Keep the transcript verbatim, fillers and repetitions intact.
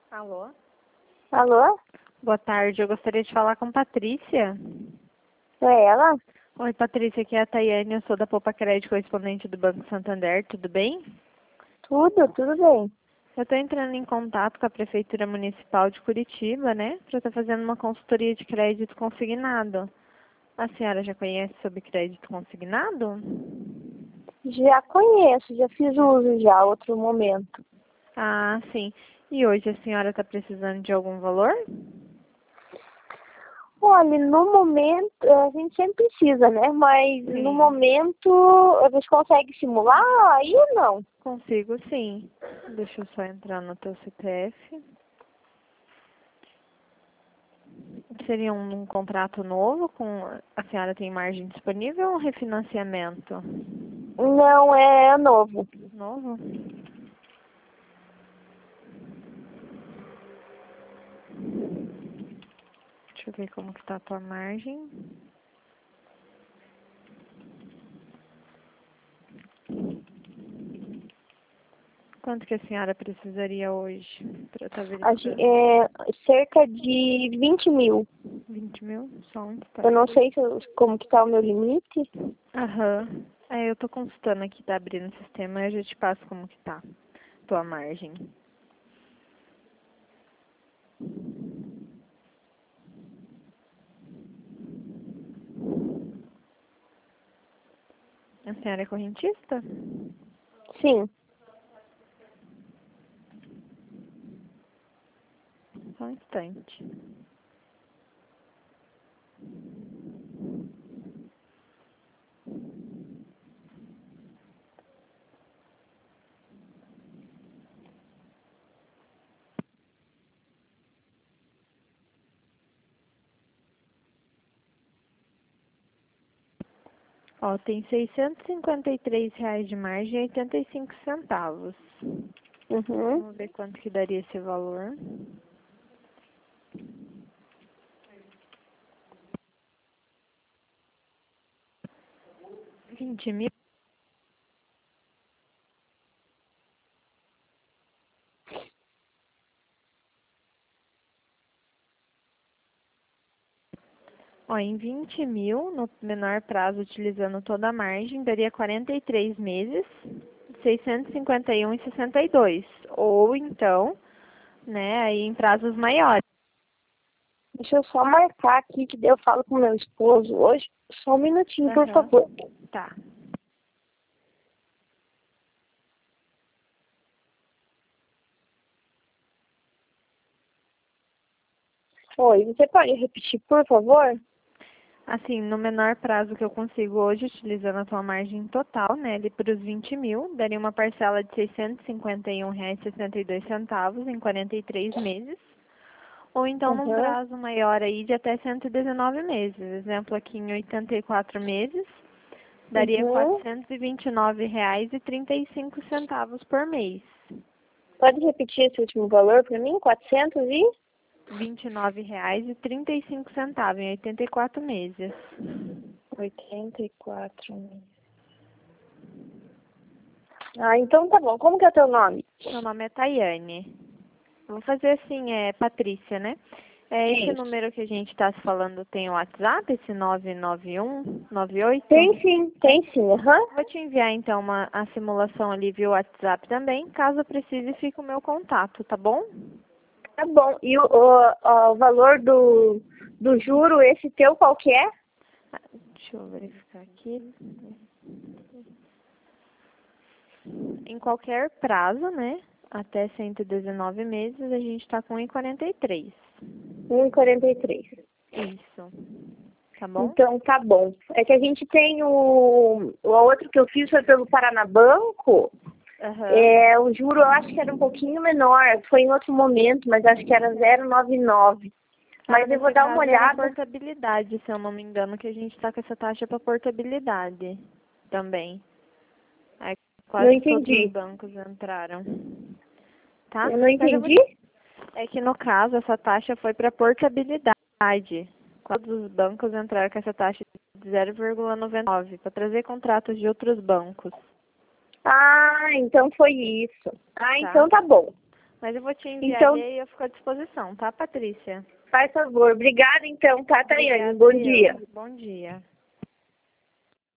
Alô? Alô? Boa tarde, eu gostaria de falar com Patrícia. É ela? Oi, Patrícia, aqui é a Tayane, eu sou da Poupa Crédito, correspondente do Banco Santander, tudo bem? Tudo, tudo bem. Eu estou entrando em contato com a Prefeitura Municipal de Curitiba, né, para estar fazendo uma consultoria de crédito consignado. A senhora já conhece sobre crédito consignado? Já conheço, já fiz uso já, outro momento. Ah, sim. E hoje a senhora está precisando de algum valor? Olha, no momento, a gente sempre precisa, né? Mas Sim. no momento, você consegue simular aí ou não? Consigo, sim. Deixa eu só entrar no teu C P F. Seria um, um contrato novo com a senhora tem margem disponível ou um refinanciamento? Não, é novo. Novo? Deixa eu ver como que tá a tua margem. Quanto que a senhora precisaria hoje para estar A ge- verificando? É cerca de vinte mil. vinte mil? Só um Eu não instante. sei se eu- como que tá o meu limite. Aham. É, eu tô consultando aqui, tá abrindo o sistema, eu já te passo como que tá tua margem. A senhora é correntista? Sim. Só um instante. Ó, tem seiscentos e cinquenta e três reais de margem e oitenta e cinco centavos. Uhum. Vamos ver quanto que daria esse valor. vinte mil. Ó, em vinte mil, no menor prazo, utilizando toda a margem, daria quarenta e três meses, seiscentos e cinquenta e um e sessenta e dois. Ou então, né, aí em prazos maiores. Deixa eu só marcar aqui que daí eu falo com meu esposo hoje. Só um minutinho, por Aham. favor. Tá. Oi, você pode repetir, por favor? Assim, no menor prazo que eu consigo hoje, utilizando a tua margem total, né, ali para os vinte mil, daria uma parcela de seiscentos e cinquenta e um reais e sessenta e dois centavos em quarenta e três meses. Ou então num Uhum. prazo maior aí de até cento e dezenove meses. Exemplo aqui em oitenta e quatro meses, daria Uhum. quatrocentos e vinte e nove reais e trinta e cinco centavos por mês. Pode repetir esse último valor para mim? Quatrocentos e? vinte e nove reais e trinta e cinco centavos em oitenta e quatro meses. Oitenta e quatro. Ah, então tá bom. Como que é o teu nome? Meu nome é Tayane. Vou fazer assim, é Patrícia, né? É, esse Isso. número que a gente está se falando tem o WhatsApp, esse nove nove um nove oito? Tem sim, tem sim. Aham. Vou te enviar então uma, a simulação ali via WhatsApp também. Caso precise, fica o meu contato, tá bom? Tá bom. E o, o, o valor do, do juro, esse teu, qual que é? Ah, deixa eu verificar aqui. Em qualquer prazo, né? Até cento e dezenove meses, a gente está com um e quarenta e três. um e quarenta e três. Isso. Tá bom? Então tá bom. É que a gente tem o, o outro que eu fiz foi pelo Paranabanco. Aham. É, o juro eu acho que era um pouquinho menor, foi em outro momento, mas acho que era zero vírgula noventa e nove. Ah, Mas eu vou nesse dar uma caso era olhada. portabilidade, se eu não me engano, que a gente está com essa taxa para portabilidade também. Aí Não quase todos os entendi. bancos entraram, tá? Eu não Mas eu vou... entendi. É que no caso essa taxa foi para portabilidade. Todos os bancos entraram com essa taxa de zero vírgula noventa e nove para trazer contratos de outros bancos, Ah, então foi isso. Ah, tá? então tá bom. Mas eu vou te enviar Então, e eu fico à disposição, tá, Patrícia? faz favor. Obrigada, então, tá, Tayane? Obrigada, Bom eu. dia. Bom dia.